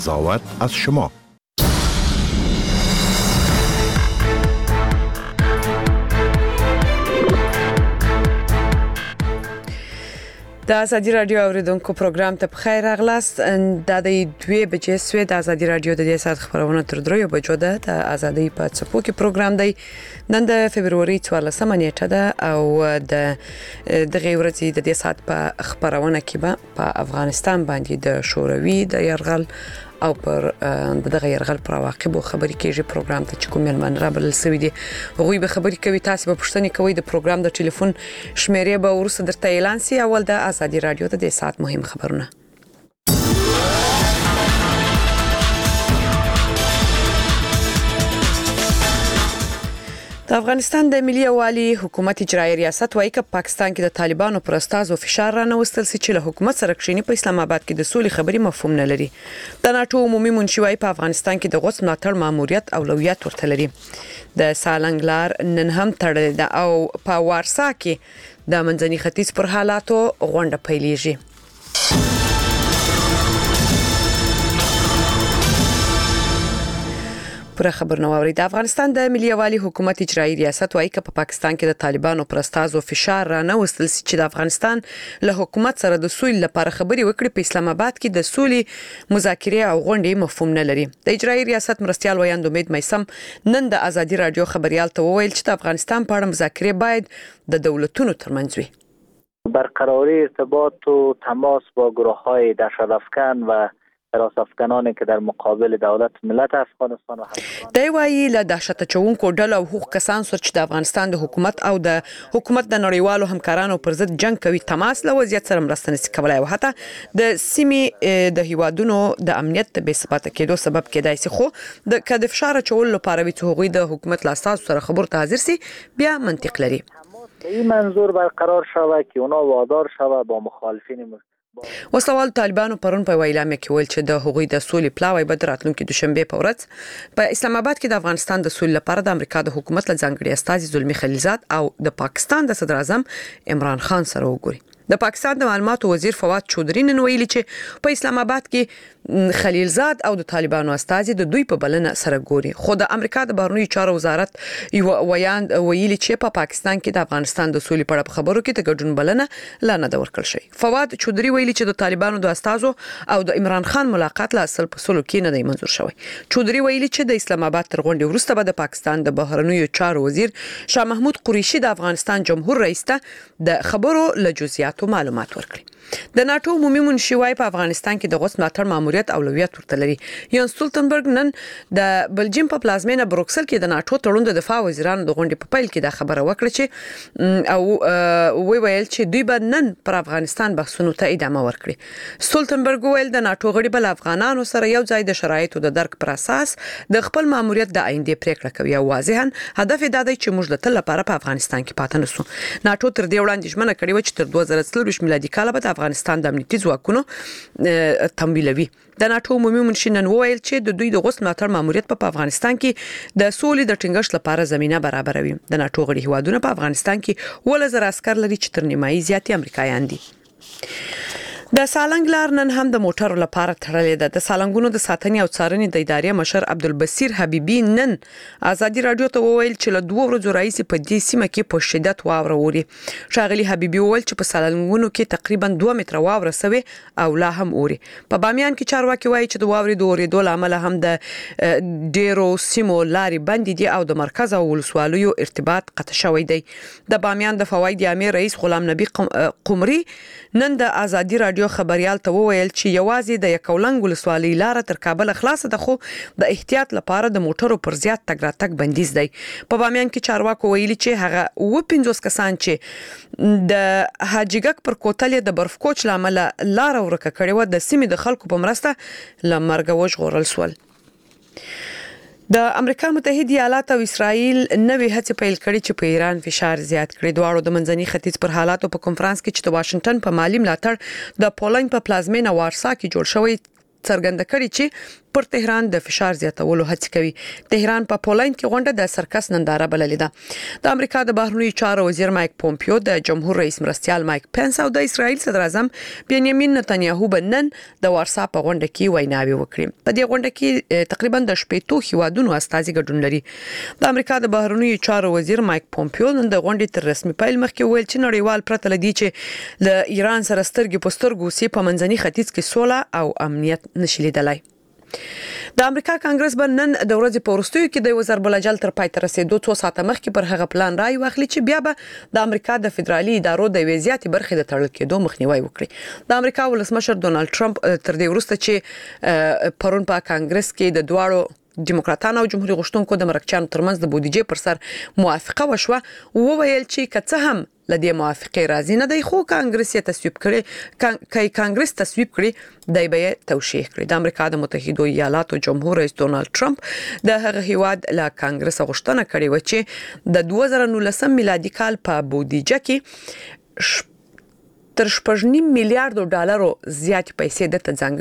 قضاوت از شما. د ازادي رادیو اوریدونکو پروګرام ته بخیر راغلاست. د 2 بجې سوی د ازادي رادیو د دې سات خبرونه تر 3 بجو ده. د ازادي په څپو کې پروګرام دی. نن د فبرवरी 14 نیټه ده او د غیورتي د دې سات په خبرونه کې په افغانستان باندې د شوروي د يرغل او پر دغه يرغل پر واقعو خبري کېږي. پروګرام ته چې کوم ملمن را بل سوي دي غوي به خبري کوي. تاسو به پښتني کوي. د پروګرام د ټلیفون شمیرې به ورسره درته اعلان سي. اول د ازادي رادیو ته د سات مهم خبرونه. د افغانستان د ملي یوالي حکومت اجرایي ریاست وايي چې پاکستان کې د طالبانو پر استازو فشار رانوستل سي چې له حکومت سره کښینی په اسلام آباد کې د سولې خبري مفهوم نه لري. د ناتو عمومي منشي وايي په افغانستان کې د غوث ملاتړ ماموریت اولویت ورته لري. د سالنګ لار نن هم تړلې ده او په وارسا کې د منځني ختیځ پر حالاتو غونډه پیلېږي. پر خبرنواري د افغانستان د ملي یوالي حکومت اجرایي ریاست وايي چې په پاکستان کې د طالبانو پر استازو فشار رانوستل سي چې د افغانستان له حکومت سره د سولې لپاره خبري وکړي. په اسلام آباد کې د سولې مذاکرې او غونډې مفهوم نه لري. د اجرایي ریاست مرستيال ویاند امید مېسم نن د ازادي رادیو خبريال ته وویل چې د افغانستان په اړه مذاکرې باید د دولتونو ترمنځ وي. برقراری ارتباط و تماس با گروه‌های دهشت‌افکن و حراسافکنانی که در مقابل دولت ملت افغانستان و دی وايي له دهشت اچونکو ډلو او حقوق کسان سره چې د افغانستان د حکومت او د حکومت د نړیوالو همکارانو پر ضد جنگ کوي تماس له وضعیت سره مرسته نشي کولای او حتی د سیمې د هیوادونو د امنیت به ثبات کېدو سبب کېدای شي. خو د کډ فشار چول لپاره وي چې هغوی د حکومت له اساس سره خبرو ته حاضر سي بیا منطق لري. این منظور برقرار شود که اونا وادار شود با مخالفین وسوال طالبانو پرون په ویلامه کې ویل چې د هغوی د سولې پلاوی به راتلونکي دوشنبه په ورځ په اسلام آباد کې د افغانستان د سولې لپاره د امریکا د حکومت له ځانګړي استازي زلمی خلیلزاد او د پاکستان د صدر اعظم عمران خان سره وګوري. د پاکستان د معلوماتو وزیر فواد چودري نن ویلي چې په اسلام آباد کې خلیلزاد او د طالبانو استازي د دوی په بلنه سره ګوري. خو د امریکا د بهرنیو چارو وزارت یو ویاند ویلي چې په پاکستان کې د افغانستان د سولې په اړه خبرو کې د ګډون بلنه لا نه ورکړل شي. فواد چودري ویلي چې د طالبانو د استازو او د عمران خان ملاقات لا اصل په سلو کې نه دی منظور شوی. چودري ویلي چې د اسلام آباد تر غونډې وروسته به د پاکستان د بهرنیو چارو وزیر شاه محمود قریشي د افغانستان جمهور رئیس ته د خبرو له جزئیات معلومات ورکړي. د ناتو عمومي منشي وايي په افغانستان کې د غوث ملاتړ ماموریت اولویت ورته لري. یان سټولټنبرګ نن د بلجیم په پلازمینه بروکسل کې د ناتو تړون د دفاع وزیرانو د غونډې په پیل کې د خبره وکړه چې او ویل چې دوی به نن پر افغانستان بحثونو ته ادامه ورکړي. سټولټنبرګ ویل د ناتو غړي بل افغانانو سره یو ځای د شرایطو د درک پر اساس د خپل ماموریت د آینده پریکړه کوي او واضحاً هدف دا دی چې موږ د تل لپاره په افغانستان کې پاتې نشو. ناتو تر دې وړاندې ژمنه کړې و چې تر 2023 میلادي کال به د افغانستان د امنیتي ځواکونو تمویلوي. د ناتو عمومي منشي نن وویل چې د دوی د غوث ملاتړ ماموریت په افغانستان کې د سولې د ټینګښت لپاره زمينه برابروي. د ناتو غړي هیوادونه په افغانستان کې 1000 عسكر لري چې تر نیمایي زیاتې امریکایان دي. د سالنګ لار نن هم د موټرو لپاره تړلې ده. د سالنګونو د ساتنې او څارنې د ادارې مشر عبدالبصیر حبیبي نن ازادي رادیو ته وویل چې له 2 ورځې راځي په دې سیمه کې په شدت واوره ووري. ښاغلي حبیبي وویل چې په سالنګونو کې تقریبا 2 متره واوره سوي او لا هم اوري. په بامیان کې چارواکي وایي چې د واورې د اورېدو لامل هم د ډیرو سیمو لارې بندې دي او د مرکز او ولسوالیو ارتباط قطع شوی دی. د بامیان د فواید عامه رئیس غلام نبی قمري نن د ازادي رادیو خبريال ته وویل چې یوازې د یکولنګ ولسوالۍ لار تر کابل خلاصه ده خو د احتیاط لپاره د موټرو پر زیات تګ راتګ بندیز دی. په بامیان کې چارواکو ویلي چې هغه 15 کسان چې د حاجیګک پر کوتل د برفکوچ لامل لار ورکه کړې و د سیمې د خلکو په مرسته لمرګ وژغورل شول. د امریکا متحده ایالات او اسرائیل نوې هڅې پیل کړې چې په ایران فشار زیات کړي. دواړو د منځني ختیځ پر حالاتو په کنفرانس کې چې د واشنگټن په مالی ملاتړ د پولند په پلازمینه وارسا کې جوړ شوی څرګنده کړي چې پر تهران د فشار زیاتولو هڅه کوي. تهران په پولند کې غونډه د سرکس ننداره بللې ده. د امریکا د بهرنیو چارو وزیر مایک پومپیو، د جمهور رئیس مرستیال مایک پنس او د اسرائیل صدر اعظم بنیامین نتنیاهو بنن د وارسا په غونډه کې ویناوي وکړي. په دې غونډه کې تقریبا د 15 هیوادونو استازي ګډون لري. د امریکا د بهرنیو چارو وزیر مایک پومپیو نن د غونډې تر رسمي پیل مخکې ویل چې نړیوال پرته لدی چې له ایران سره سترګې په سترګو سي په منځني ختیځ کې سوله او امنیت نشي لیدلای. د امریکا کانګرس بنن د ورځې په وروستیو کې د وزیر بلجل تر پای ته رسیدو 2 ساعته مخکې پر هغه پلان راي واخلي چې بیا به د امریکا د فدرالي ادارو د وضعیت برخې د تړل کېدو مخنیوي وکړي. د امریکا ولسمشر ډونالد ټرمپ تر دې وروسته چې پرون په کانګرس کې د دواړو دیموکراتانو او جمهوریت غشتونکو د مرکچانو ترمنځ د بودیجې پر سر موافقه وشوه، وویل چې کڅه هم لدې موافقه راځي نه دی، خو کانګرس یې تصویب کړي کانګرس تصویب کړي دی به توشیح کړي. د امریکا د متحده ایالاتو جمهور رئیس ډونالد ټرمپ د هغه هیواد له کانګرس غوښتنه کړې و چې د 2019 میلادي کال په بودیجه کې تر 8.5 میلیارډ ډالرو زیات پیسې د ځانګړي